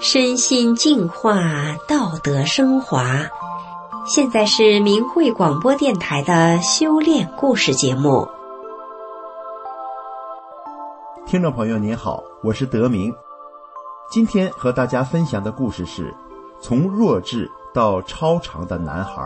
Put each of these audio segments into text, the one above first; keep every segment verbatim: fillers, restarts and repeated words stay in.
身心净化，道德升华。现在是明慧广播电台的修炼故事节目。 听众朋友您好，我是德明。今天和大家分享的故事是从弱智到超常的男孩。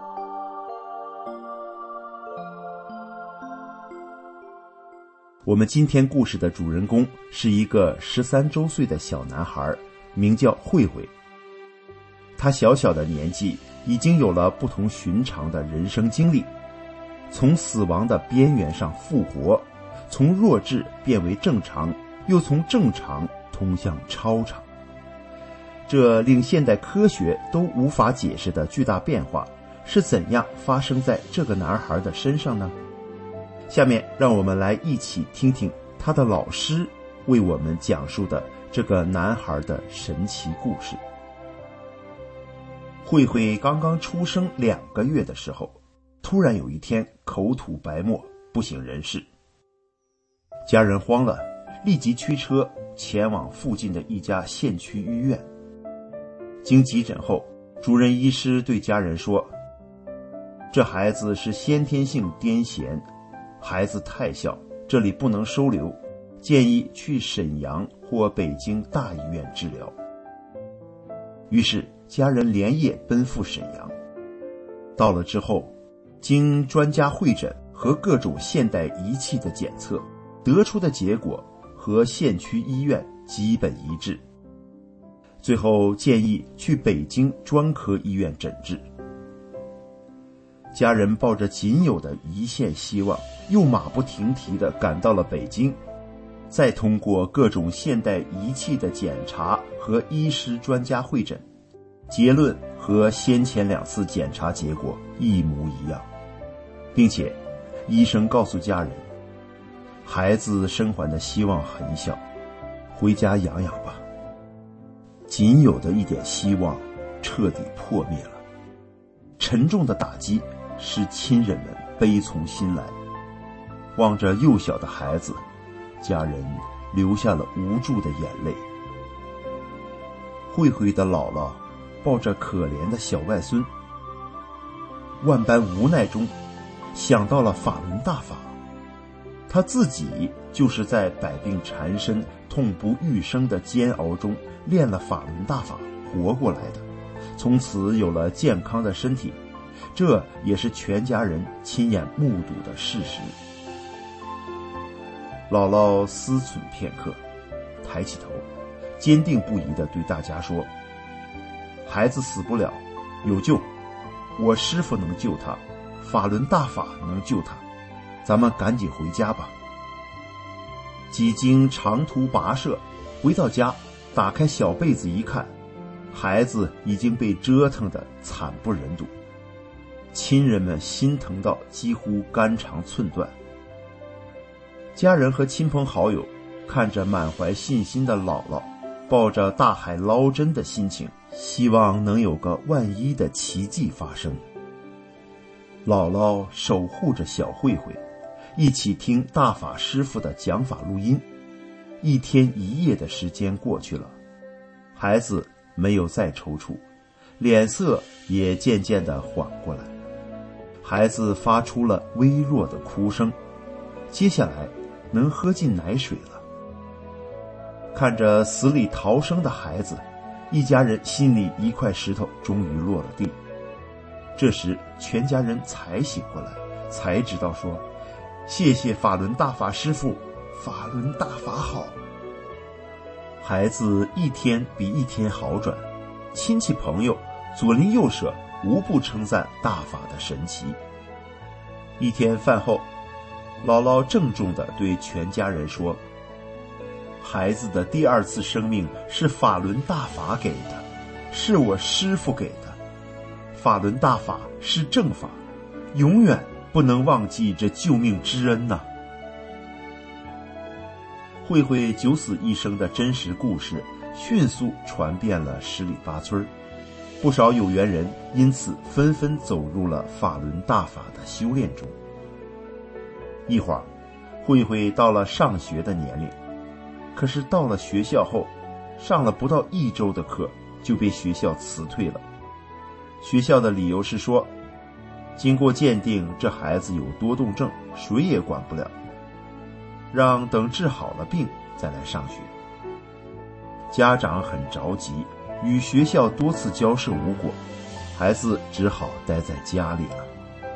我们今天故事的主人公是一个十三周岁的小男孩，名叫慧慧。他小小的年纪已经有了不同寻常的人生经历，从死亡的边缘上复活，从弱智变为正常，又从正常通向超常。这令现代科学都无法解释的巨大变化是怎样发生在这个男孩的身上呢？下面让我们来一起听听他的老师为我们讲述的这个男孩的神奇故事。慧慧刚刚出生两个月的时候，突然有一天口吐白沫，不省人事。家人慌了，立即驱车前往附近的一家县区医院。经急诊后，主任医师对家人说，这孩子是先天性癫痫，孩子太小，这里不能收留，建议去沈阳或北京大医院治疗。于是家人连夜奔赴沈阳。到了之后，经专家会诊和各种现代仪器的检测，得出的结果和县区医院基本一致。最后建议去北京专科医院诊治。家人抱着仅有的一线希望，又马不停蹄地赶到了北京，再通过各种现代仪器的检查和医师专家会诊，结论和先前两次检查结果一模一样，并且医生告诉家人，孩子生还的希望很小，回家养养吧。仅有的一点希望彻底破灭了，沉重的打击使亲人们悲从心来。望着幼小的孩子，家人流下了无助的眼泪。慧慧的姥姥抱着可怜的小外孙，万般无奈中想到了法轮大法。他自己就是在百病缠身、痛不欲生的煎熬中练了法轮大法活过来的，从此有了健康的身体，这也是全家人亲眼目睹的事实。姥姥思忖片刻，抬起头，坚定不移地对大家说，孩子死不了，有救，我师父能救他，法轮大法能救他，咱们赶紧回家吧。几经长途跋涉，回到家，打开小被子一看，孩子已经被折腾得惨不忍睹。亲人们心疼到几乎肝肠寸断。家人和亲朋好友看着满怀信心的姥姥，抱着大海捞针的心情，希望能有个万一的奇迹发生。姥姥守护着小慧慧，一起听大法师父的讲法录音。一天一夜的时间过去了，孩子没有再抽搐，脸色也渐渐地缓过来。孩子发出了微弱的哭声，接下来能喝进奶水了。看着死里逃生的孩子，一家人心里一块石头终于落了地。这时全家人才醒过来，才知道说，谢谢法轮大法师父，法轮大法好。孩子一天比一天好转，亲戚朋友左邻右舍无不称赞大法的神奇。一天饭后，姥姥郑重地对全家人说，孩子的第二次生命是法轮大法给的，是我师父给的。法轮大法是正法，永远不能忘记这救命之恩呐、啊。慧慧九死一生的真实故事迅速传遍了十里八村，不少有缘人因此纷纷走入了法轮大法的修炼中。一会儿，慧慧到了上学的年龄，可是到了学校后， 上了不到一周的课就被学校辞退了。学校的理由是说，经过鉴定，这孩子有多动症，谁也管不了，让等治好了病再来上学。家长很着急，与学校多次交涉无果，孩子只好待在家里了。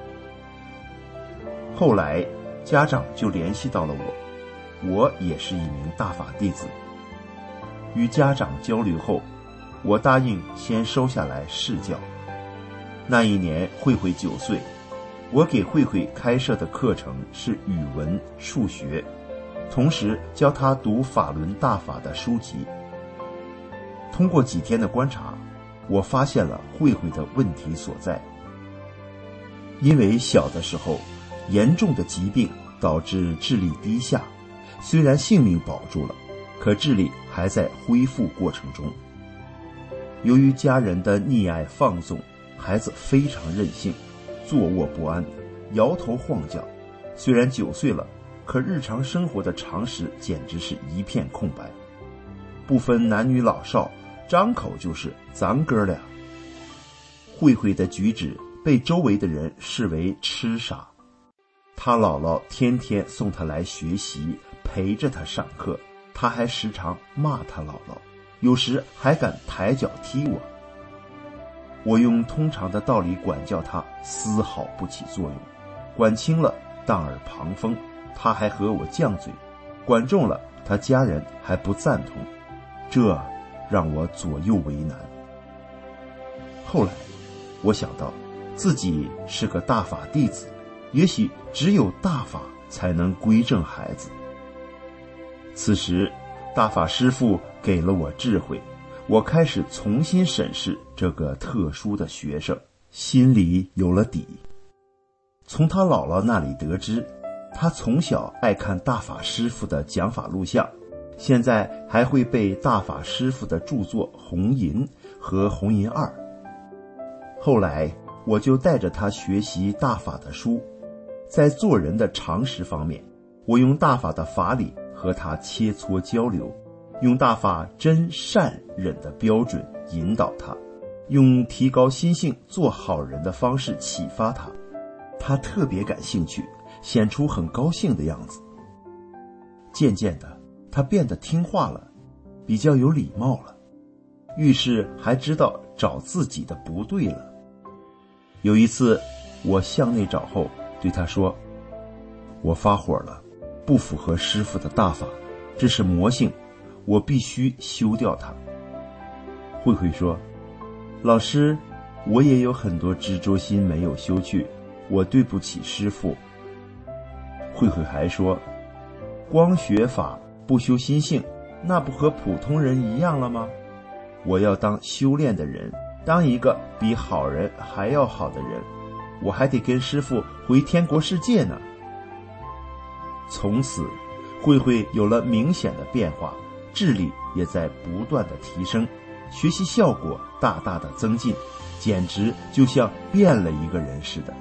后来家长就联系到了我，我也是一名大法弟子。与家长交流后，我答应先收下来试教。那一年慧慧九岁，我给慧慧开设的课程是语文、数学，同时教她读法轮大法的书籍。通过几天的观察，我发现了慧慧的问题所在。因为小的时候严重的疾病导致智力低下，虽然性命保住了，可智力还在恢复过程中。由于家人的溺爱放纵，孩子非常任性，坐卧不安，摇头晃脚。虽然九岁了，可日常生活的常识简直是一片空白，不分男女老少，张口就是咱哥俩。慧慧的举止被周围的人视为痴傻，他姥姥天天送他来学习，陪着他上课，他还时常骂他姥姥，有时还敢抬脚踢我。我用通常的道理管教他，丝毫不起作用，管轻了当耳旁风，他还和我犟嘴，管重了他家人还不赞同，这让我左右为难。后来我想到自己是个大法弟子，也许只有大法才能归正孩子。此时大法师父给了我智慧，我开始重新审视这个特殊的学生，心里有了底。从他姥姥那里得知，他从小爱看大法师父的讲法录像，现在还会背大法师父的著作《红银》和《红银二》。后来我就带着他学习大法的书，在做人的常识方面，我用大法的法理和他切磋交流，用大法真善忍的标准引导他，用提高心性做好人的方式启发他。他特别感兴趣，显出很高兴的样子。渐渐的，他变得听话了，比较有礼貌了，遇事还知道找自己的不对了。有一次我向内找后对他说，我发火了，不符合师父的大法，这是魔性，我必须修掉它。慧慧说，老师，我也有很多执着心没有修去，我对不起师父。慧慧还说，光学法不修心性，那不和普通人一样了吗？我要当修炼的人，当一个比好人还要好的人，我还得跟师父回天国世界呢。从此慧慧有了明显的变化，智力也在不断的提升，学习效果大大的增进，简直就像变了一个人似的。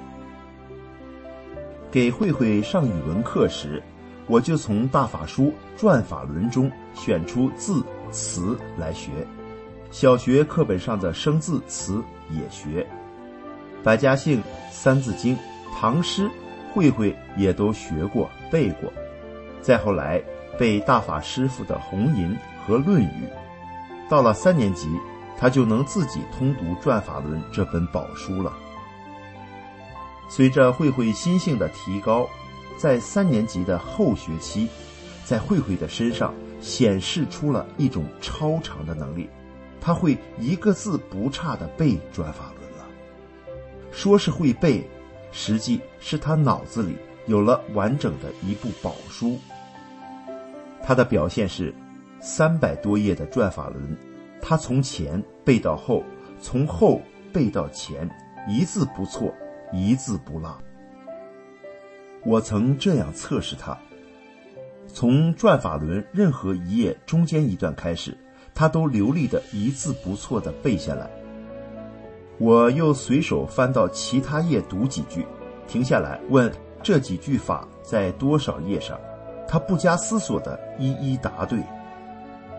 给慧慧上语文课时，我就从大法书转法轮中选出字词来学，小学课本上的生字词也学，百家姓、三字经、唐诗，慧慧也都学过背过。再后来背大法师父的《红银》和《论语》，到了三年级，他就能自己通读《转法轮》这本宝书了。随着慧慧心性的提高，在三年级的后学期，在慧慧的身上显示出了一种超常的能力，她会一个字不差地背《转法轮》了。说是会背，实际是她脑子里有了完整的一部宝书。她的表现是三百多页的《转法轮》，她从前背到后，从后背到前，一字不错，一字不落。我曾这样测试他，从转法轮任何一页中间一段开始，他都流利的一字不错的背下来。我又随手翻到其他页读几句，停下来问这几句法在多少页上，他不加思索的一一答对。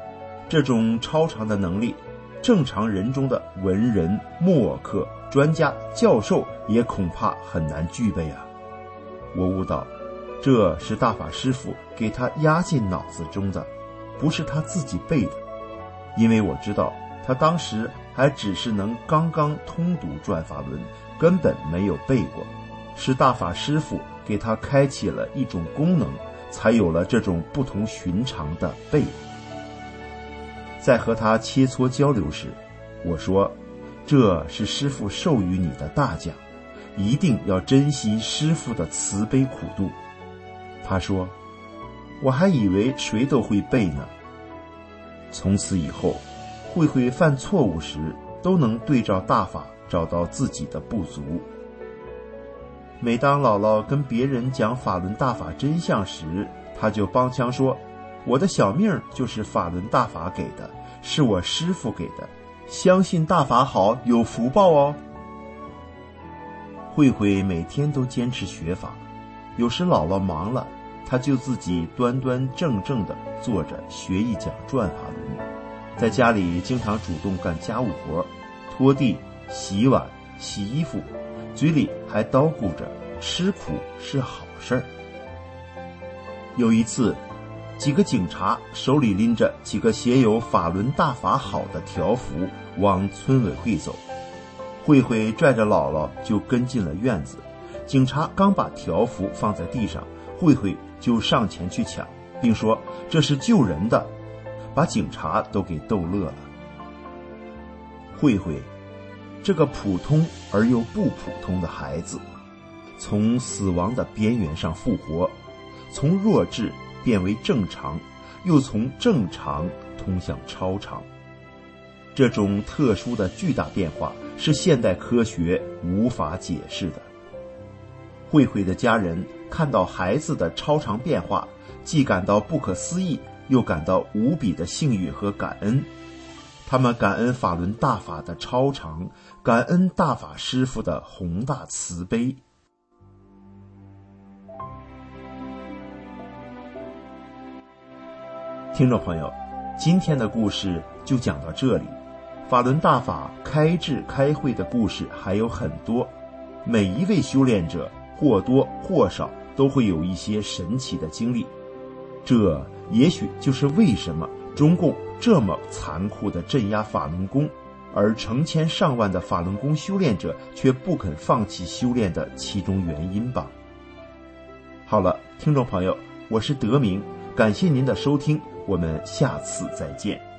这种超常的能力，正常人中的文人、墨客、专家、教授也恐怕很难具备啊。我悟到，这是大法师父给他压进脑子中的，不是他自己背的。因为我知道他当时还只是能刚刚通读转法轮，根本没有背过，是大法师父给他开启了一种功能，才有了这种不同寻常的背。在和他切磋交流时，我说，这是师父授予你的大奖，一定要珍惜师父的慈悲苦度。他说，我还以为谁都会背呢。从此以后，慧慧犯错误时都能对照大法找到自己的不足。每当姥姥跟别人讲法轮大法真相时，她就帮腔说，我的小命就是法轮大法给的，是我师父给的，相信大法好，有福报哦。慧慧每天都坚持学法，有时姥姥忙了，她就自己端端正正地坐着学一讲转法轮，在家里经常主动干家务活，拖地、洗碗、洗衣服，嘴里还叨咕着吃苦是好事儿。有一次，几个警察手里拎着几个写有法轮大法好的条幅往村委会走，慧慧拽着姥姥就跟进了院子。警察刚把条幅放在地上，慧慧就上前去抢，并说这是救人的，把警察都给逗乐了。慧慧这个普通而又不普通的孩子，从死亡的边缘上复活，从弱智变为正常，又从正常通向超常。这种特殊的巨大变化是现代科学无法解释的。慧慧的家人看到孩子的超常变化，既感到不可思议，又感到无比的幸运和感恩。他们感恩法轮大法的超常，感恩大法师父的宏大慈悲。听众朋友，今天的故事就讲到这里。法轮大法开智开慧的故事还有很多，每一位修炼者或多或少都会有一些神奇的经历，这也许就是为什么中共这么残酷地镇压法轮功，而成千上万的法轮功修炼者却不肯放弃修炼的其中原因吧。好了，听众朋友，我是德明，感谢您的收听，我们下次再见。